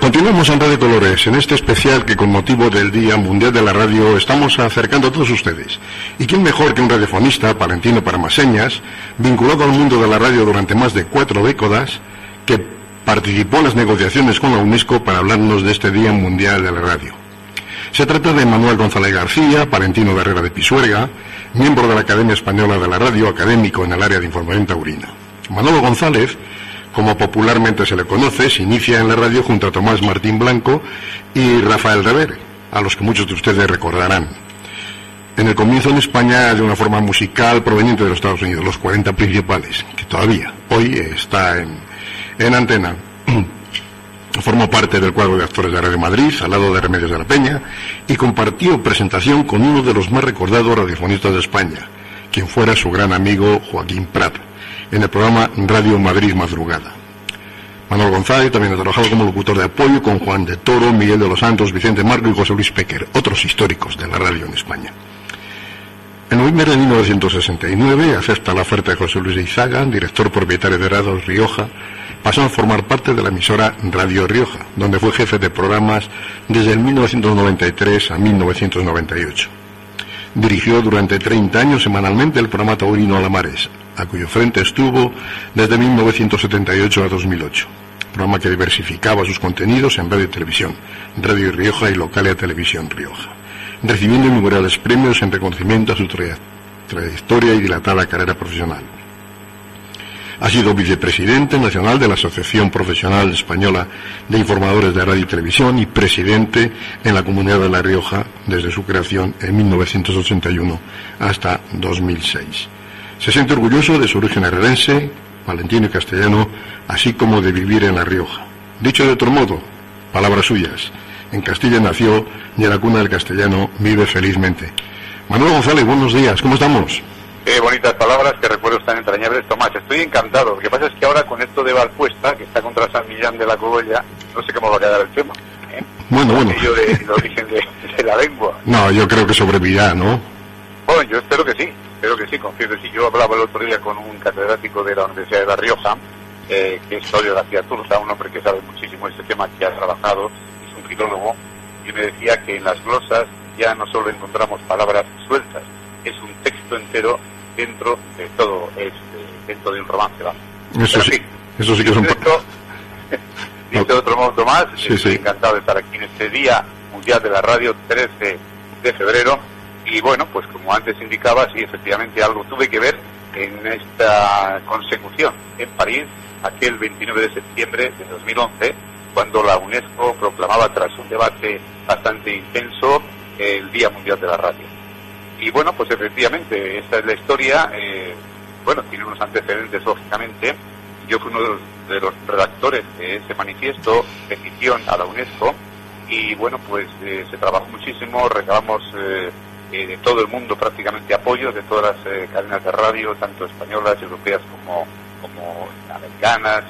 Continuamos en Radio Colores, en este especial que con motivo del Día Mundial de la Radio estamos acercando a todos ustedes. ¿Y quién mejor que un radiofonista, palentino para más señas, vinculado al mundo de la radio durante más de 4 décadas, que participó en las negociaciones con la UNESCO para hablarnos de este Día Mundial de la Radio? Se trata de Manuel González García, palentino de Herrera de Pisuerga, miembro de la Academia Española de la Radio, académico en el área de información taurina. Manolo González, como popularmente se le conoce, se inicia en la radio junto a Tomás Martín Blanco y Rafael Revere, a los que muchos de ustedes recordarán. En el comienzo en España de una forma musical proveniente de los Estados Unidos, los 40 principales, que todavía hoy está en antena. Formó parte del cuadro de actores de Radio Madrid, al lado de Remedios de la Peña, y compartió presentación con uno de los más recordados radiofonistas de España, quien fuera su gran amigo Joaquín Prat, en el programa Radio Madrid Madrugada. Manuel González también ha trabajado como locutor de apoyo con Juan de Toro, Miguel de los Santos, Vicente Marco y José Luis Péquer, otros históricos de la radio en España. En noviembre de 1969 acepta la oferta de José Luis de Izaga, director propietario de Radio Rioja, pasó a formar parte de la emisora Radio Rioja, donde fue jefe de programas desde el 1993 a 1998. Dirigió durante 30 años semanalmente el programa taurino Alamares, a cuyo frente estuvo desde 1978 a 2008, programa que diversificaba sus contenidos en radio y televisión, Radio Rioja y Localia Televisión Rioja, recibiendo innumerables premios en reconocimiento a su trayectoria y dilatada carrera profesional. Ha sido vicepresidente nacional de la Asociación Profesional Española de Informadores de Radio y Televisión y presidente en la Comunidad de La Rioja desde su creación en 1981 hasta 2006. Se siente orgulloso de su origen herrerense, palentino y castellano, así como de vivir en La Rioja. Dicho de otro modo, palabras suyas, en Castilla nació y en la cuna del castellano vive felizmente. Manuel González, buenos días, ¿cómo estamos? Bonitas palabras, que recuerdos tan entrañables. Tomás, estoy encantado. Lo que pasa es que ahora con esto de Valpuesta, que está contra San Millán de la Cogolla, no sé cómo va a quedar el tema. Bueno. Aquello del origen de la lengua. No, yo creo que sobrevivirá, ¿no? Bueno, yo espero que sí, confío que sí. Yo hablaba el otro día con un catedrático de la Universidad de La Rioja, que es Claudio García Turza, un hombre que sabe muchísimo de este tema, que ha trabajado, es un filólogo, y me decía que en las glosas ya no solo encontramos palabras sueltas, es un texto entero dentro de todo, dentro de un romance, vamos. Eso sí que es un... Dicho de otro modo, Tomás, sí. Estoy encantado de estar aquí en este Día Mundial de la Radio, 13 de febrero, y bueno, pues como antes indicaba, sí, efectivamente algo tuve que ver en esta consecución en París, aquel 29 de septiembre de 2011, cuando la UNESCO proclamaba, tras un debate bastante intenso, el Día Mundial de la Radio. Y bueno, pues efectivamente, esta es la historia, tiene unos antecedentes, lógicamente. Yo fui uno de los redactores de ese manifiesto, petición a la UNESCO, y bueno, pues se trabajó muchísimo, recabamos de todo el mundo prácticamente apoyo, de todas las cadenas de radio, tanto españolas, europeas como americanas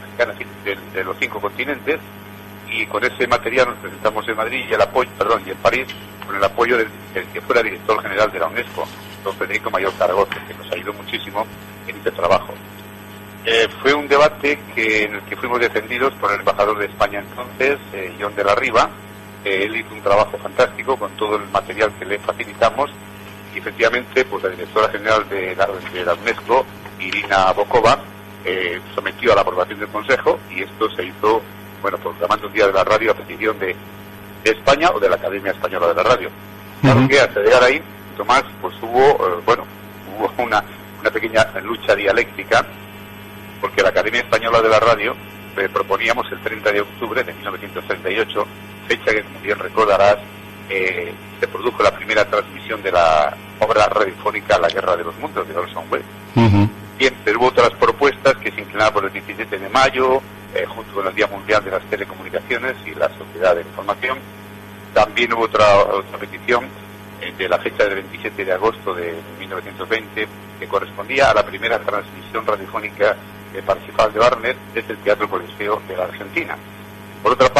y de los 5 continentes, y con ese material nos presentamos en Madrid y en París, con el apoyo del que fuera director general de la UNESCO, don Federico Mayor Zaragoza, que nos ayudó muchísimo en este trabajo. Fue un debate en el que fuimos defendidos por el embajador de España entonces, John de la Riva. Él hizo un trabajo fantástico con todo el material que le facilitamos, y efectivamente pues la directora general de la UNESCO, Irina Bokova, sometió a la aprobación del Consejo, y esto se hizo, proclamando un Día de la Radio a petición de España o de la Academia Española de la Radio. Claro que hasta llegar ahí, Tomás, pues hubo una pequeña lucha dialéctica, porque la Academia Española de la Radio proponíamos el 30 de octubre de 1938, fecha que, como bien recordarás, se produjo la primera transmisión de la obra radiofónica La Guerra de los Mundos, de Orson Welles. Bien, pero hubo otras propuestas que se inclinaban por el 17 de mayo, junto con el Día Mundial de las Telecomunicaciones y la Sociedad de Información. También hubo otra petición de la fecha del 27 de agosto de 1920, que correspondía a la primera transmisión radiofónica de Parsifal de Barnet desde el Teatro Coliseo de la Argentina. Por otra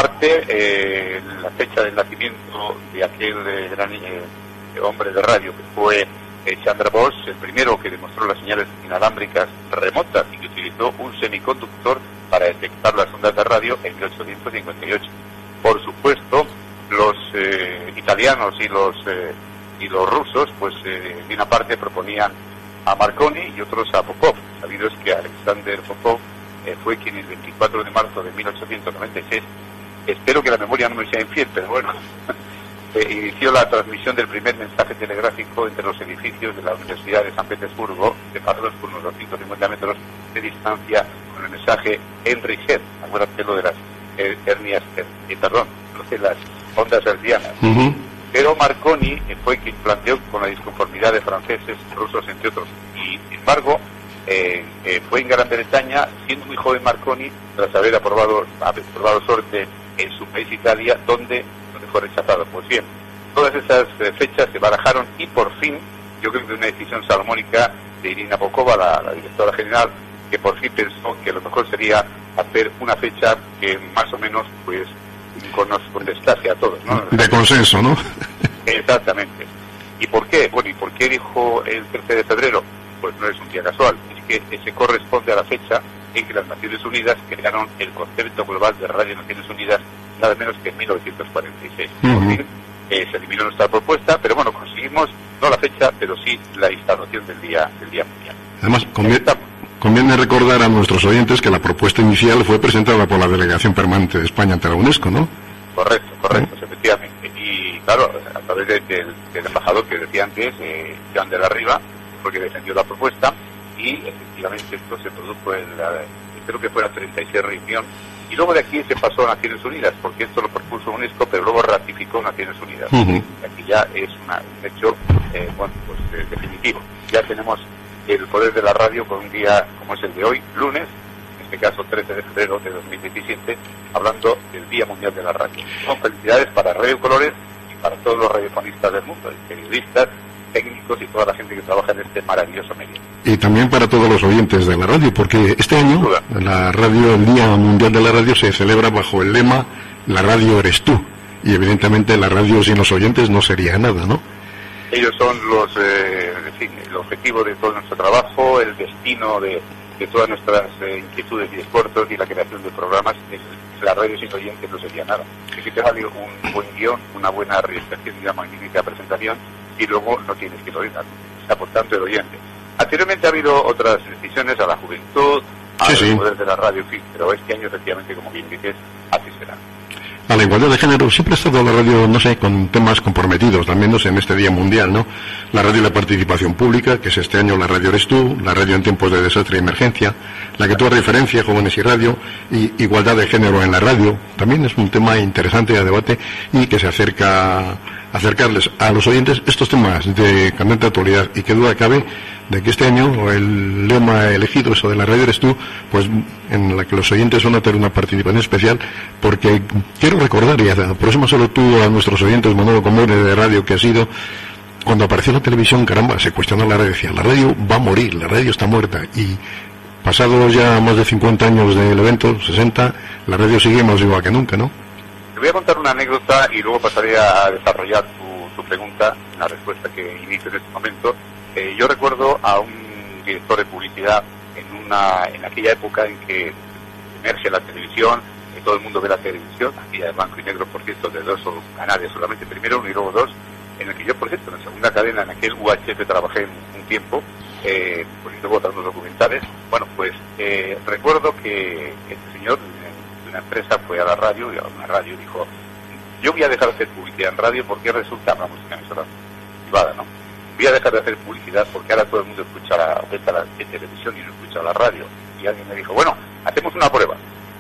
parte, la fecha del nacimiento de aquel gran hombre de radio, que fue Chandra Bose, el primero que demostró las señales inalámbricas remotas y que utilizó un semiconductor para detectar las ondas de radio en 1858. Por supuesto, los italianos y los rusos, pues de una parte proponían a Marconi y otros a Popov. Sabido es que Alexander Popov fue quien el 24 de marzo de 1896, espero que la memoria no me sea infiel, pero bueno, inició la transmisión del primer mensaje telegráfico entre los edificios de la Universidad de San Petersburgo, separados por unos 250 metros de distancia, con el mensaje Henry Shed, acuérdate lo de las hernias, lo de las ondas hertzianas. Pero Marconi fue quien planteó con la disconformidad de franceses, rusos, entre otros. Y, sin embargo, fue en Gran Bretaña, siendo muy joven Marconi, tras haber probado suerte en su país, Italia, donde fue rechazado. Pues bien, todas esas fechas se barajaron y por fin, yo creo que una decisión salomónica de Irina Bokova, la directora general, que por fin pensó que lo mejor sería hacer una fecha que más o menos pues nos contestase a todos, ¿no? De consenso, ¿no? Exactamente. ¿Y por qué? Bueno, ¿y por qué dijo el 13 de febrero? Pues no es un día casual, es que se corresponde a la fecha en que las Naciones Unidas crearon el concepto global de Radio Naciones Unidas, nada menos que en 1946. Por fin, se eliminó nuestra propuesta, pero bueno, conseguimos no la fecha, pero sí la instalación del día mundial. Además, conviene recordar a nuestros oyentes que la propuesta inicial fue presentada por la Delegación Permanente de España ante la UNESCO, ¿no? Correcto, efectivamente. Y claro, a través del embajador que decía antes, Joan de la Riva, porque defendió la propuesta, y efectivamente esto se produjo creo que fue la 36 reunión, y luego de aquí se pasó a Naciones Unidas, porque esto lo propuso UNESCO, pero luego ratificó Naciones Unidas. Aquí ya es un hecho definitivo. Ya tenemos el poder de la radio con un día como es el de hoy, lunes, en este caso 13 de febrero de 2017, hablando del Día Mundial de la Radio. Son felicidades para Radio Colores y para todos los radiofonistas del mundo, periodistas, técnicos y toda la gente que trabaja en este maravilloso medio. Y también para todos los oyentes de la radio, porque este año el Día Mundial de la Radio se celebra bajo el lema "La radio eres tú", y evidentemente la radio sin los oyentes no sería nada, ¿no? Ellos son el objetivo de todo nuestro trabajo, el destino de todas nuestras inquietudes y esfuerzos y la creación de programas. La radio sin oyentes no sería nada. Así que te vale un buen guión, una buena realización y una magnífica presentación, y luego no tienes que oír, está por tanto el oyente. Anteriormente ha habido otras decisiones a la juventud, al poder de la radio, en fin, pero este año efectivamente, como bien dices, así será. A la igualdad de género siempre ha estado la radio, no sé, con temas comprometidos, también en este Día Mundial, ¿no? La radio y la participación pública, que es este año La radio eres tú, la radio en tiempos de desastre y emergencia, la que tú has referencia, Jóvenes y Radio, y igualdad de género en la radio, también es un tema interesante a debate y que se acercarles a los oyentes estos temas de candente actualidad, y que duda cabe de que este año el lema elegido, eso de la radio eres tú, pues en la que los oyentes van a tener una participación especial, porque quiero recordar, y aproxima solo tú a nuestros oyentes, Manolo Comores de Radio, que ha sido cuando apareció la televisión, caramba, se cuestionó la radio, decía, la radio va a morir, la radio está muerta, y pasados ya más de 50 años del evento, 60, la radio sigue más viva que nunca, ¿no? Te voy a contar una anécdota y luego pasaré a desarrollar tu pregunta, la respuesta que inicio en este momento. Yo recuerdo a un director de publicidad en aquella época en que emerge la televisión, todo el mundo ve la televisión, aquella de blanco y negro, por cierto, de 2 canales solamente, primero uno y luego 2, en el que yo, por cierto, en la segunda cadena, en aquel UHF trabajé un tiempo, poniendo otros documentales. Bueno, pues recuerdo que este señor de una empresa fue a la radio, y a una radio dijo, yo voy a dejar de hacer publicidad en radio porque resulta, hablamos de una emisora privada, ¿no? Voy a dejar de hacer publicidad porque ahora todo el mundo escucha la televisión y no escucha la radio. Y alguien me dijo, bueno, hacemos una prueba.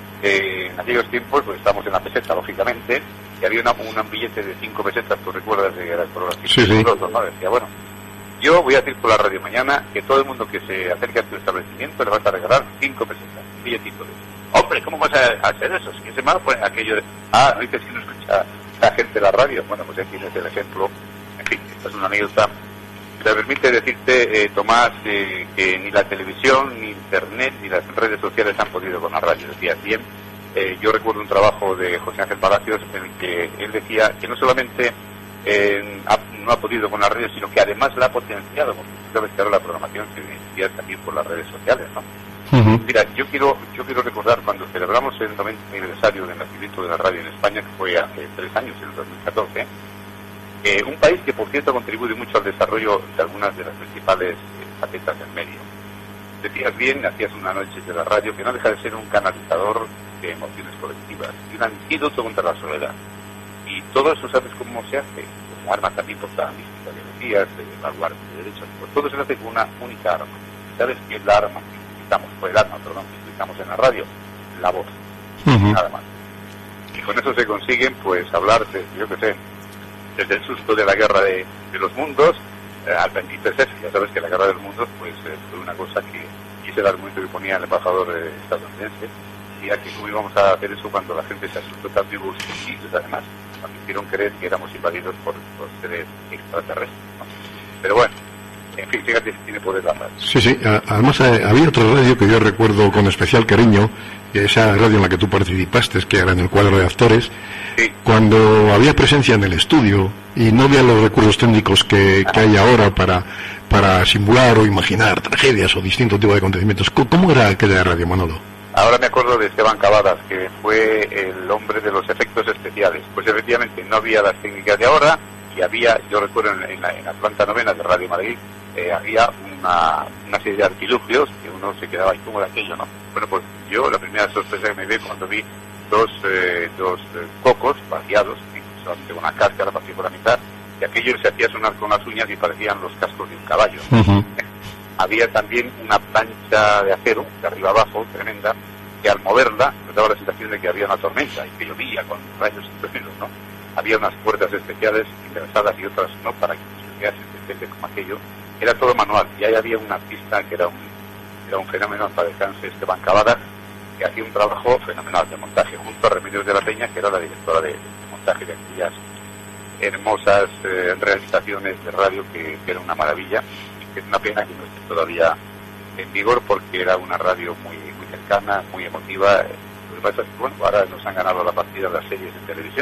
En aquellos tiempos, pues estábamos en la peseta, lógicamente, y había un billete de 5 pesetas, tú recuerdas de la programación. Sí. ¿No? Decía, bueno, yo voy a decir por la radio mañana que todo el mundo que se acerque a tu establecimiento le vas a regalar 5 pesetas, un billetito de eso. Hombre, ¿cómo vas a hacer eso? Si ese mal, pues aquello de, no dices que no escucha la gente la radio. Bueno, pues aquí tienes el ejemplo. En fin, esta es una anécdota. Me permite decirte, Tomás, que ni la televisión, ni internet, ni las redes sociales han podido con la radio. Decías bien. Yo recuerdo un trabajo de José Ángel Palacios en el que él decía que no solamente no ha podido con la radio, sino que además la ha potenciado, porque sabes que ahora la programación se inicia también por las redes sociales, ¿no? Mira, yo quiero recordar cuando celebramos el 90 aniversario del nacimiento de la radio en España, que fue hace 3 años, en el 2014, un país que, por cierto, contribuye mucho al desarrollo de algunas de las principales facetas del medio. Decías bien, hacías una noche de la radio que no deja de ser un canalizador de emociones colectivas y un antídoto contra la soledad. Y todo eso, ¿sabes cómo se hace? Como arma también propagandística, que decías, de vanguardia, de derechos. Pues todo se hace con una única arma. ¿Sabes qué es la arma que utilizamos? Pues el arma, perdón, que utilizamos en la radio, la voz. Nada más. Y con eso se consiguen, pues, hablar de, yo qué sé, desde el susto de la guerra de los mundos al bendito ese. Ya sabes que la guerra de los mundos, pues, fue una cosa que hice el argumento que ponía el embajador estadounidense, y aquí cómo íbamos a hacer eso cuando la gente se asustó también, además, cuando hicieron creer que éramos invadidos por seres extraterrestres, ¿no? Pero bueno, en fin, fíjate si tiene poder la radio. Sí, además había otra radio que yo recuerdo con especial cariño, esa radio en la que tú participaste, que era en el cuadro de actores, sí. Cuando había presencia en el estudio y no había los recursos técnicos que hay ahora para simular o imaginar tragedias o distintos tipos de acontecimientos. ¿Cómo era aquella radio, Manolo? Ahora me acuerdo de Esteban Cavadas, que fue el hombre de los efectos especiales. Pues efectivamente no había las técnicas de ahora, y había, yo recuerdo en la planta novena de Radio Madrid, había una serie de artilugios que uno se quedaba ahí como de aquello, ¿no? Bueno, pues yo la primera sorpresa que me vi cuando vi dos cocos vaciados, solamente una cáscara partida por la mitad, y aquello se hacía sonar con las uñas y parecían los cascos de un caballo. Había también una plancha de acero, de arriba abajo, tremenda, que al moverla nos daba la sensación de que había una tormenta y que llovía con rayos y truenos, ¿no? Había unas puertas especiales interesadas y otras no, para que se vease como aquello. Era todo manual, y ahí había un artista que era un fenómeno, en paz descanse, Esteban Cavadas, que hacía un trabajo fenomenal de montaje, junto a Remedios de la Peña, que era la directora de montaje de aquellas hermosas realizaciones de radio que era una maravilla. Es una pena que no esté todavía en vigor, porque era una radio muy cercana, muy emotiva. Lo que pasa es que, bueno, ahora nos han ganado la partida las series de televisión.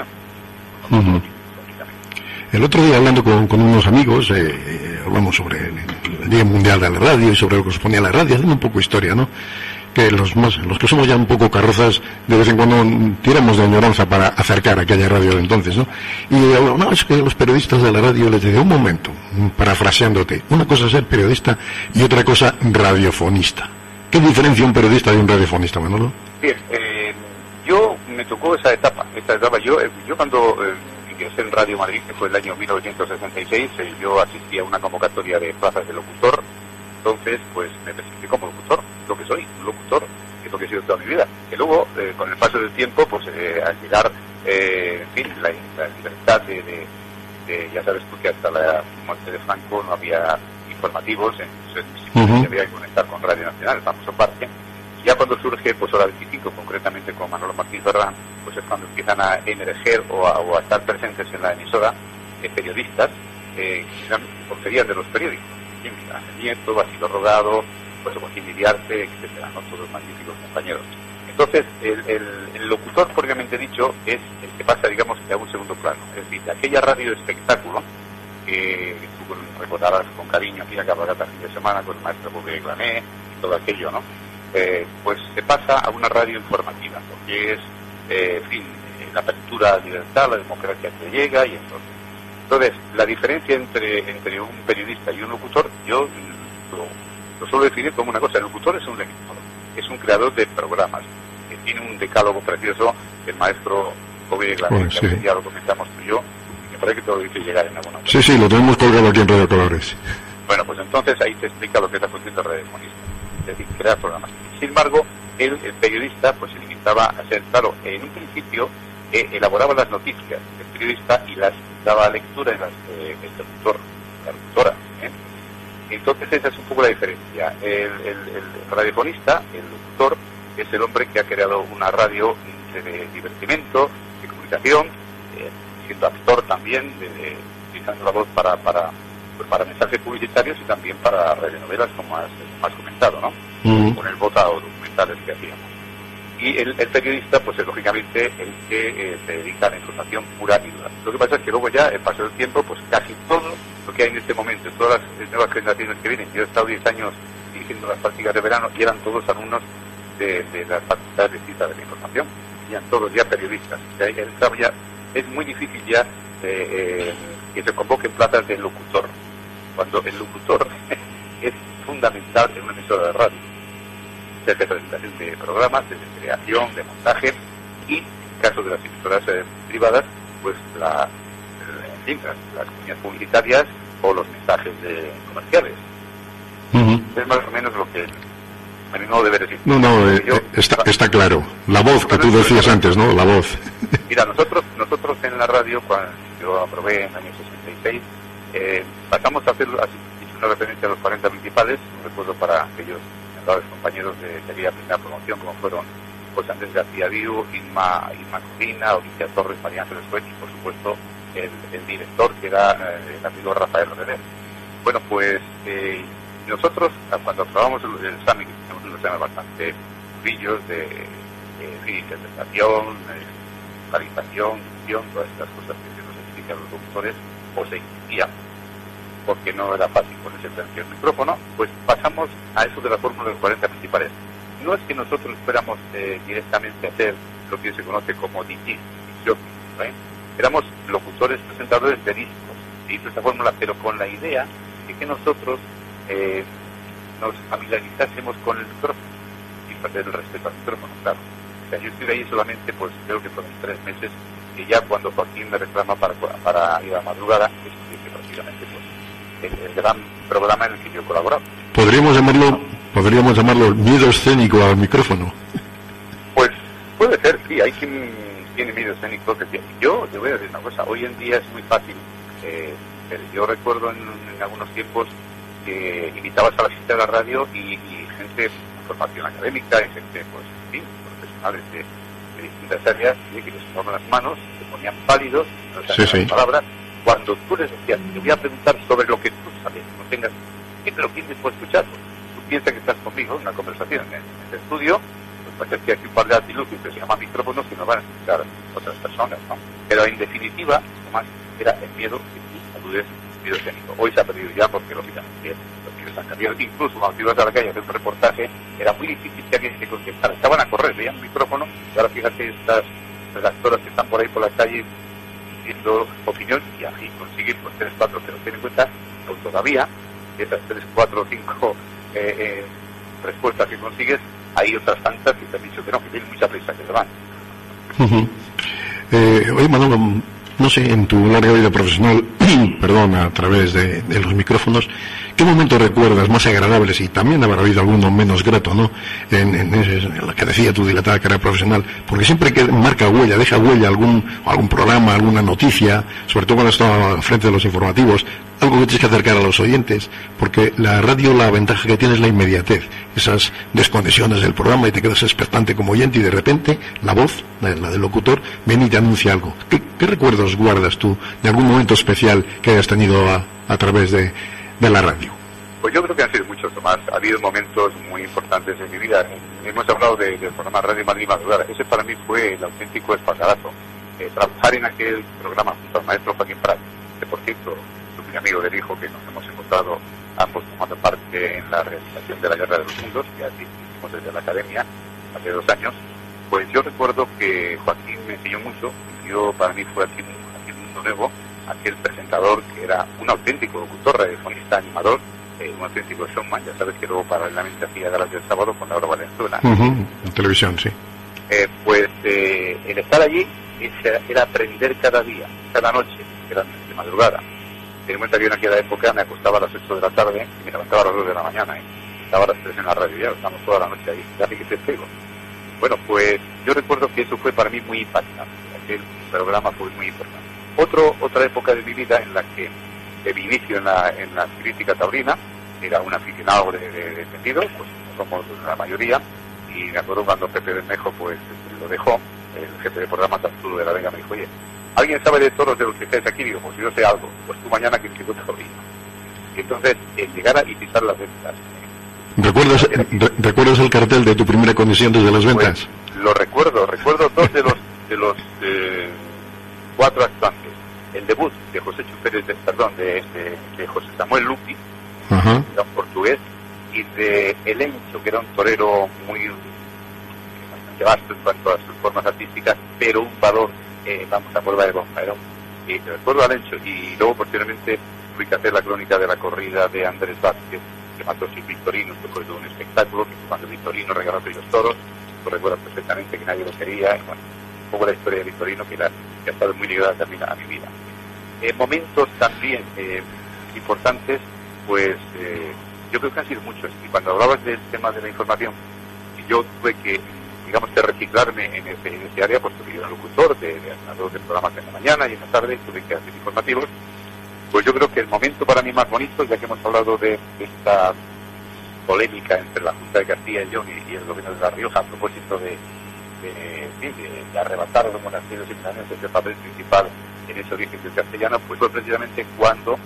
El otro día, hablando con unos amigos, hablamos sobre el Día Mundial de la Radio y sobre lo que suponía la radio, haciendo un poco historia, ¿no? Que los que somos ya un poco carrozas, de vez en cuando tiramos de añoranza para acercar aquella radio de entonces, ¿no? Y no, es que los periodistas de la radio les decía, un momento, parafraseándote, una cosa es ser periodista y otra cosa radiofonista. ¿Qué diferencia un periodista de un radiofonista, Manolo? Bien, yo me tocó esa etapa. Yo cuando ingresé en Radio Madrid, que fue el año 1966, yo asistí a una convocatoria de plazas de locutor. Entonces, pues me presenté como locutor, lo que soy, un locutor, que es lo que he sido toda mi vida. Que luego, con el paso del tiempo, pues al llegar, en fin, la libertad de, ya sabes tú que hasta la muerte de Franco no había informativos, entonces había que conectar con Radio Nacional, el famoso parque. Y ya cuando surge, pues Hora 25, concretamente con Manolo Martín Ferrán, pues es cuando empiezan a emerger o a estar presentes en la emisora periodistas que eran porterías de los periódicos. Nieto, Basilio Rodado, pues Joaquín Iriarte, etcétera, ¿no? Todos magníficos compañeros. Entonces, el locutor, propiamente dicho, es el que pasa, digamos, a un segundo plano. Es decir, de aquella radio espectáculo que tú recordarás con cariño aquella cabalgata fin de semana con el maestro Bobé Glané y todo aquello, ¿no? Pues se pasa a una radio informativa, porque es, en fin, la apertura a la libertad, la democracia que llega, y entonces la diferencia entre un periodista y un locutor, yo lo suelo definir como una cosa. El locutor es un lector, es un creador de programas, que tiene un decálogo precioso del maestro Bobé Glané, que ya lo comentamos tú y yo, y me parece que te lo dice llegar en alguna ocasión. Sí, lo tenemos colgado aquí en Radio Colores. Bueno, pues entonces ahí te explica lo que es la función del radiofonista, es decir, crear programas. Sin embargo, el periodista pues se limitaba a ser, claro, en un principio elaboraba las noticias, el periodista, y las daba lectura en el locutor, la locutora. Entonces esa es un poco la diferencia. El radiofonista, el locutor, es el hombre que ha creado una radio de divertimento, de comunicación, siendo actor también, utilizando la voz para mensajes publicitarios y también para radionovelas, como has comentado, ¿no? Con el votado documentales que hacíamos. Y el periodista, pues es lógicamente el que se dedica a la información pura y dura. Lo que pasa es que luego ya, en paso del tiempo, pues casi todo lo que hay en este momento, todas las nuevas generaciones que vienen, yo he estado 10 años dirigiendo las prácticas de verano y eran todos alumnos de las facultades de ciencia de la información, eran todos ya periodistas. Ya es muy difícil ya que se convoquen plazas de locutor, cuando el locutor es fundamental en una emisora de radio, desde presentación de programas, desde creación, de montaje, y en caso de las emisoras privadas, pues las cuñas publicitarias o los mensajes comerciales. Es más o menos lo que no debe decir. Está claro. La voz que tú decías antes, ¿no? La voz. Mira, nosotros en la radio, cuando yo aprobé en el año 66, pasamos a hacer una referencia a los 40 principales, un recuerdo para aquellos compañeros de aquella primera promoción, como fueron José Andrés García Viu, Inma Codina, Alicia Torres, María Ángeles Juez y, por supuesto, el director, que era el amigo Rafael Rodríguez. Bueno, pues nosotros, cuando aprobamos el examen, que teníamos un examen bastante brillos de interpretación, localización, todas estas cosas que se nos explican los doctores, o se exigían, porque no era fácil ponerse frente al micrófono, pues pasamos a eso de la fórmula de los 40 principales. No es que nosotros fuéramos directamente a hacer lo que se conoce como DJ, éramos locutores, presentadores de discos, se hizo esta fórmula, pero con la idea de que nosotros nos familiarizásemos con el micrófono y perder el respeto al micrófono, claro. O sea, yo estuve ahí solamente, pues creo que fueron 3 meses, y ya cuando Joaquín me reclama para ir a madrugada, es prácticamente pues el gran programa en el que yo colaboro. Podríamos llamarlo miedo escénico al micrófono. Pues puede ser, sí, hay quien tiene miedo escénico. Yo te voy a decir una cosa, hoy en día es muy fácil. Yo recuerdo en algunos tiempos que invitabas a la visita de la radio y gente con formación académica, y gente, pues, en fin, profesionales de distintas áreas, y que les tomaban las manos, se ponían pálidos, no sabían las palabras. Cuando tú les decías, te voy a preguntar sobre lo que tú sabes, no tengas, ¿qué te lo piensas por escuchar? Tú piensas que estás conmigo en una conversación en el estudio, pues parece que aquí un par de artilugios que se llaman micrófonos que nos van a escuchar otras personas, ¿no? Pero en definitiva, además, era el miedo que tú aludes, miedo escénico. Hoy se ha perdido ya porque, lógicamente, los miedos han cambiado. Incluso cuando ibas a la calle a hacer un reportaje, era muy difícil que alguien se contestara. Estaban a correr, veían un micrófono, y ahora fíjate estas redactoras que están por ahí por la calle diciendo opinión, y así consiguen pues 3, 4, pero ten en cuenta que todavía esas 3, 4, 5 respuestas que consigues, hay otras tantas que te han dicho que no, que tienen mucha prisa, que se van. Oye, Manolo, no sé, en tu larga vida profesional, perdón, a través de los micrófonos, ¿qué momentos recuerdas más agradables, y también habrá habido alguno menos grato, ¿no? En la que decía tu dilatada carrera profesional, porque siempre que marca huella, deja huella algún programa, alguna noticia, sobre todo cuando estaba frente de los informativos, algo que tienes que acercar a los oyentes, porque la radio, la ventaja que tiene es la inmediatez, esas desconexiones del programa, y te quedas expectante como oyente, y de repente la voz, la del locutor, viene y te anuncia algo. ¿Qué recuerdos guardas tú de algún momento especial que hayas tenido a través de la radio? Pues yo creo que han sido muchos, Tomás. Ha habido momentos muy importantes en mi vida. Hemos hablado del programa Radio Madrid Madrugada. Ese para mí fue el auténtico espaldarazo. Trabajar en aquel programa junto al maestro Joaquín Prat, que por cierto, mi amigo del hijo, que nos hemos encontrado ambos tomando parte en la realización de la Guerra de los Mundos, que así hicimos desde la academia hace 2 años. Pues yo recuerdo que Joaquín me enseñó mucho. Para mí fue aquí un mundo nuevo, aquel presentador que era un auténtico locutor, radiofonista, animador, un auténtico showman. Ya sabes que luego paralelamente hacía galas del sábado con Laura Valenzuela. En televisión, sí. Pues el estar allí era aprender cada día, cada noche, era de madrugada. Ten en cuenta que en aquella época me acostaba a las 8 de la tarde y me levantaba a las 2 de la mañana. Estaba a las 3 en la radio, ya estamos toda la noche ahí, casi que te pego. Bueno, pues yo recuerdo que eso fue para mí muy impactante. Aquel programa fue muy importante. Otra época de mi vida en la que mi inicio en la crítica taurina, era un aficionado de sentido, pues somos la mayoría, y me acuerdo cuando Pepe Bermejo pues lo dejó, el jefe de programa Arturo de la Vega me dijo, oye, ¿alguien sabe de toros de los que estáis aquí? Digo, pues yo sé algo, pues tú mañana que te taurino. Y entonces, llegar y pisar las ventas. ¿Recuerdas el cartel de tu primera condición desde las ventas? Lo recuerdo dos de los 4 actuantes. El debut de José Chupérez, de José Samuel Lupi, Ajá. que era un portugués, y de Elencho, que era un torero muy bastante vasto en cuanto a sus formas artísticas, pero un valor, vamos a prueba de bomba. Recuerdo a Elencho, y luego posteriormente tuve que hacer la crónica de la corrida de Andrés Vázquez, que mató sin Victorino, que fue todo un espectáculo, que cuando Victorino regaló aquellos toros, lo recuerdo perfectamente, que nadie lo quería, y bueno, un poco la historia de Victorino, que ha estado muy ligada también a mi vida. Momentos también importantes, pues yo creo que han sido muchos, y cuando hablabas del tema de la información, yo tuve que, digamos, que reciclarme en ese área, pues porque yo era locutor de programas en la mañana y en la tarde, tuve que hacer informativos. Pues yo creo que el momento para mí más bonito, ya que hemos hablado de esta polémica entre la Junta de Castilla y León y el gobierno de La Rioja a propósito de arrebatar a los monasterios y milaneses el papel principal en ese origen del castellano, pues fue precisamente cuando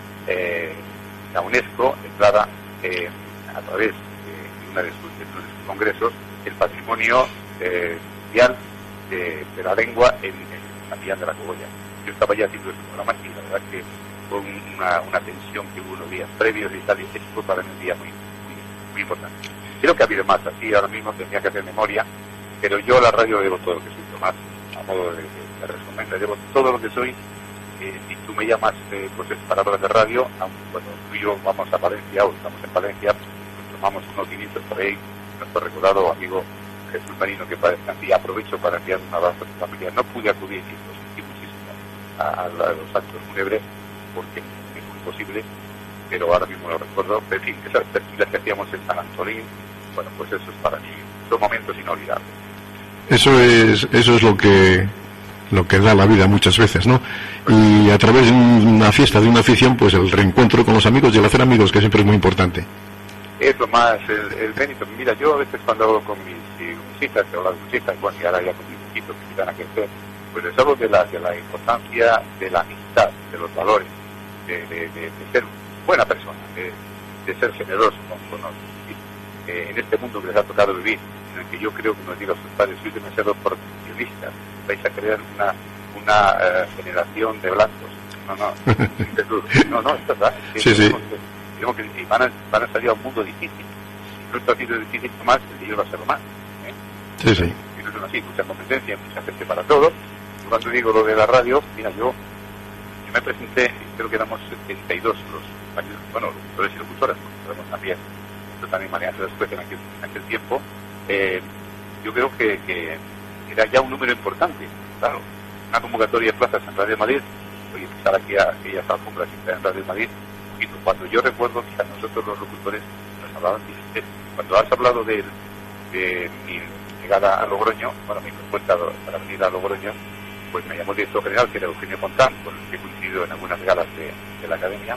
la UNESCO declara a través de uno de sus congresos el patrimonio mundial de la lengua en Santillán de la Cogolla. Yo estaba ya haciendo ese programa y la verdad que fue una tensión que hubo unos días previos y tal, y eso fue para mí un día muy importante. Creo que ha habido más así, ahora mismo tendría que hacer memoria, pero yo a la radio le debo todo lo que soy, Tomás, a modo de resumen, le debo todo lo que soy. Si tú me llamas, pues es palabras de radio, aunque cuando tú y yo vamos a Valencia, o estamos en Valencia, pues tomamos unos vinitos por ahí, nuestro recordado amigo Jesús Marino, que para descansar, y aprovecho para enviar un abrazo a su familia. No pude acudir, y lo sentí muchísimo, a los actos fúnebres, porque es muy posible, pero ahora mismo lo recuerdo. En fin, esas tertulias que hacíamos en San Antolín, bueno, pues eso es para mí, son momentos inolvidables. Eso es lo que da la vida muchas veces, ¿no? Y a través de una fiesta, de una afición, pues el reencuentro con los amigos y el hacer amigos, que siempre es muy importante. Es lo más, el mérito. Mira, yo a veces cuando hablo con mis hijas, que hablo con mis hijas, bueno, y ahora ya con mis hijitos que empiezan a crecer, pues les hablo de la importancia de la amistad, de los valores, de ser buena persona, de ser generoso con los hijos. En este mundo que les ha tocado vivir, en el que yo creo que nos digo a sus padres, sois demasiado proteccionistas, vais a crear una generación de blancos. No, es verdad. Sí, sí. Digamos que van a salir a un mundo difícil. Incluso ha sido difícil más, el de ellos va a ser más. Sí, sí. Y no son así, mucha competencia, mucha gente para todo. Y cuando digo lo de la radio, mira, yo me presenté, creo que éramos 72 los locutores y locutoras, porque también, esto también manejarse después en aquel tiempo. Yo creo que era ya un número importante, claro. Una convocatoria de plazas en Radio Madrid, voy a empezar aquí a aquellas alfombras en Radio Madrid. Cuando yo recuerdo que a nosotros los locutores nos hablaban de usted. Cuando has hablado de mi llegada a Logroño, bueno, mi propuesta para venir a Logroño, pues me llamó el director general, que era Eugenio Fontán, con el que he coincidido en algunas galas de la academia,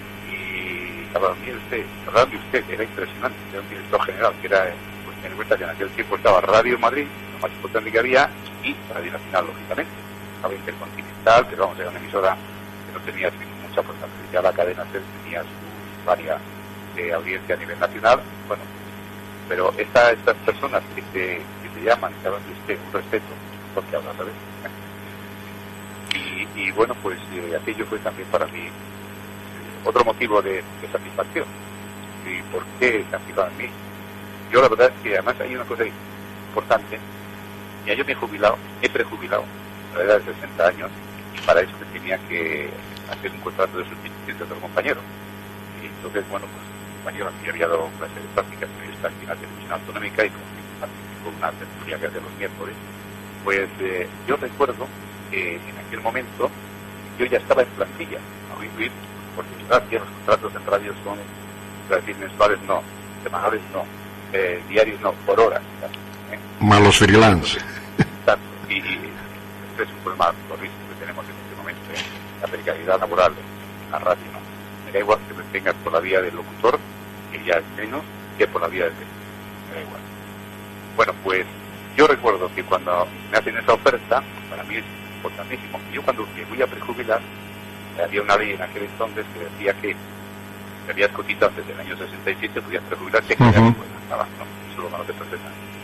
y hablaban de usted, era impresionante, era un director general, que era, pues ten en cuenta que en aquel tiempo estaba Radio Madrid, lo más importante que había, y Radio Nacional, lógicamente. Estaba Intercontinental, pero vamos, era una emisora que no tenía mucha fuerza. Ya la cadena SER tenía su área de audiencia a nivel nacional, bueno, pero estas personas que te llaman, que hablan de usted, un respeto, porque hablan, ¿sabes? Y bueno, pues aquello fue también para mí otro motivo de satisfacción. ¿Y por qué se han fijado en mí? Yo la verdad es que además hay una cosa importante. Ya yo me he prejubilado a la edad de 60 años, y para eso me tenía que hacer un contrato de sustitución de otro compañero. Y entonces, bueno, pues un compañero a mí había dado clases de prácticas periodistas en la televisión autonómica, y como participó en una tertulia que hace los miércoles, pues yo recuerdo que en aquel momento yo ya estaba en plantilla, a vivir, porque gracias, los contratos en radio son, es decir, mensuales no, semanales no, diarios no, por horas. Malos freelance. Exacto. Y este es un problema horrífico que tenemos en este momento, la precariedad laboral en la radio, ¿no? Me da igual que me tengas por la vía del locutor, que ya es menos, que por la vía del técnico. Me da igual. Bueno, pues yo recuerdo que cuando me hacen esa oferta, para mí es importantísimo. Yo cuando me voy a prejubilar, había una ley en aquel entonces que decía que si habías cotizado desde el año 67, podías prejubilarte, que nada, no, eso lo no te presentan.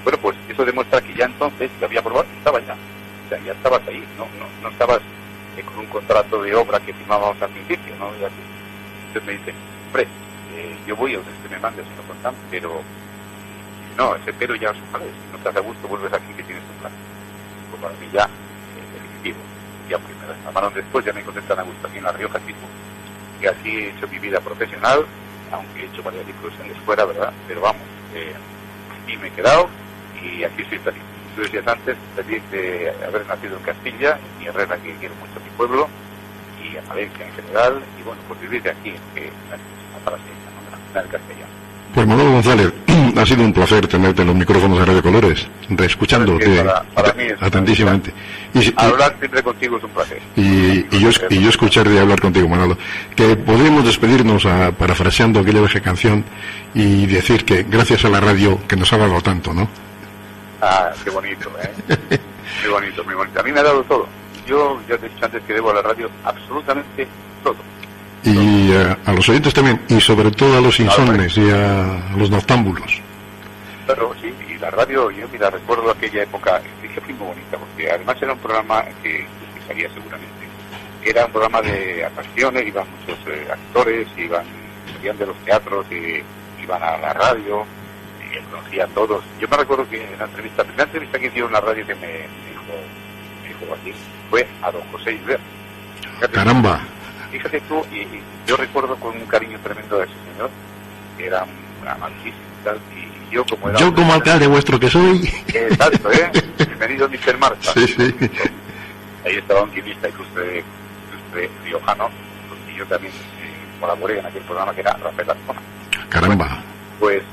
Bueno, pues eso demuestra que ya entonces, que había probado, estaba ya. O sea, ya estabas ahí, no estabas con un contrato de obra que firmábamos al principio, ¿no? Y así. Entonces me dice, hombre, yo voy a donde usted me mande, señor Fontán, pero no, ese pero ya vale, si no estás a gusto, vuelves aquí que tienes un plan. Pues para mí ya definitivo. Ya pues me las llamaron después, ya me contestan a gusto aquí en La Rioja, tipo, que así he hecho mi vida profesional, aunque he hecho varias incursiones fuera, ¿verdad? Pero vamos, aquí me he quedado y aquí soy feliz. Tú decías antes, feliz de haber nacido en Castilla, en mi Herrera, que quiero mucho a mi pueblo, y a Valencia en general, y bueno, pues vivir de aquí, que es para siempre, ¿no? En el castellano. Pues Manolo González, ha sido un placer tenerte en los micrófonos de Radio Colores, reescuchándote para mí es atentísimamente. Hablar siempre contigo es un placer. Y yo escuchar y hablar contigo, Manolo. Que podemos despedirnos parafraseando aquella vieja canción y decir que gracias a la radio que nos ha dado tanto, ¿no? Ah, qué bonito, ¿eh? Muy bonito, muy bonito. A mí me ha dado todo. Yo ya te he dicho antes que debo a la radio absolutamente todo. Y a los oyentes también, y sobre todo a los insomnes y a los noctámbulos. Claro, sí, y la radio, yo mira, recuerdo aquella época, que fue muy bonita, porque además era un programa que escucharía seguramente. Era un programa de atracciones, iban muchos actores, salían de los teatros, iban a la radio, conocían todos. Yo me recuerdo que en la primera entrevista que dio en la radio que me dijo así, fue a don José Isbert. Caramba. Fíjate tú, y yo recuerdo con un cariño tremendo a ese señor, que era amantísimo y tal, y yo como era... Yo como alcalde vuestro que soy... Exacto, bienvenido Mr. Marta. Sí, sí. Ahí estaba un guionista ilustre riojano, y yo también colaboré en aquel programa que era Rafael Arjona. Caramba. Pues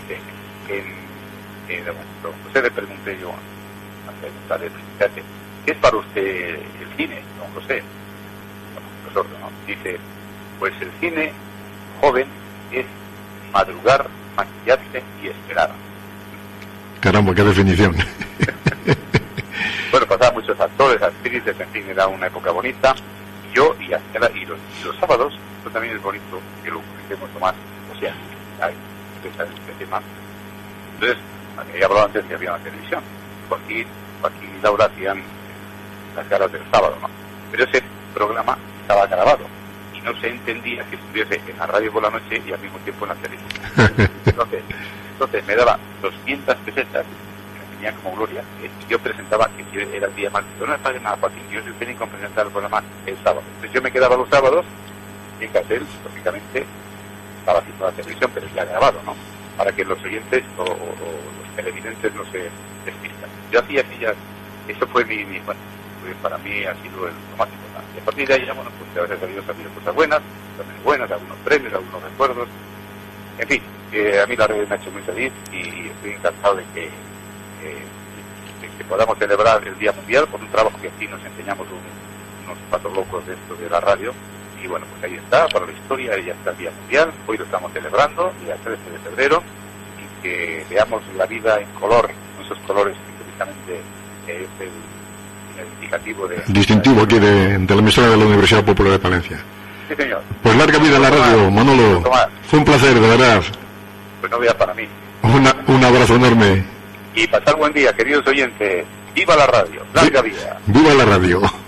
don José le pregunté yo, a preguntarle, ¿qué es para usted el cine, don José? ¿no? Dice, pues el cine joven es madrugar, maquillarse y esperar. Caramba, qué definición. Bueno, pasaban muchos actores, actrices, en fin, era una época bonita. Y los sábados, esto también es bonito, que lo conocemos más, o sea, hay este tema. Entonces, he hablado antes que había una televisión. Joaquín y Laura hacían las galas del sábado, ¿no? Pero ese programa estaba grabado y no se entendía que estuviese en la radio por la noche y al mismo tiempo en la televisión. Entonces me daba 200 pesetas, que me tenían como gloria, y yo presentaba que era el día más. Yo no me pagué nada, Joaquín, yo soy técnico en presentar el programa el sábado. Entonces yo me quedaba los sábados en Castel, lógicamente estaba haciendo la televisión, pero ya grabado, ¿no? Para que los oyentes o los televidentes no se despistan. Yo hacía aquellas, eso fue para mí ha sido lo más importante. Y a partir de ahí, bueno, pues gracias a Dios ha habido cosas buenas, también buenas, algunos premios, algunos recuerdos. En fin, a mí la radio me ha hecho muy feliz y estoy encantado de que podamos celebrar el Día Mundial por un trabajo que aquí nos enseñamos unos patos locos de esto de la radio. Y bueno, pues ahí está, para la historia, ya está el Día Mundial, hoy lo estamos celebrando, el día 13 de febrero, y que veamos la vida en color, esos colores que precisamente es el indicativo de... Distintivo aquí de la emisora de la Universidad Popular de Palencia. Sí, señor. Pues larga vida a la radio, Manolo. Fue un placer, de verdad. Pues no veas para mí. Un abrazo enorme. Y pasar buen día, queridos oyentes. ¡Viva la radio! ¡Larga vida! ¡Viva la radio!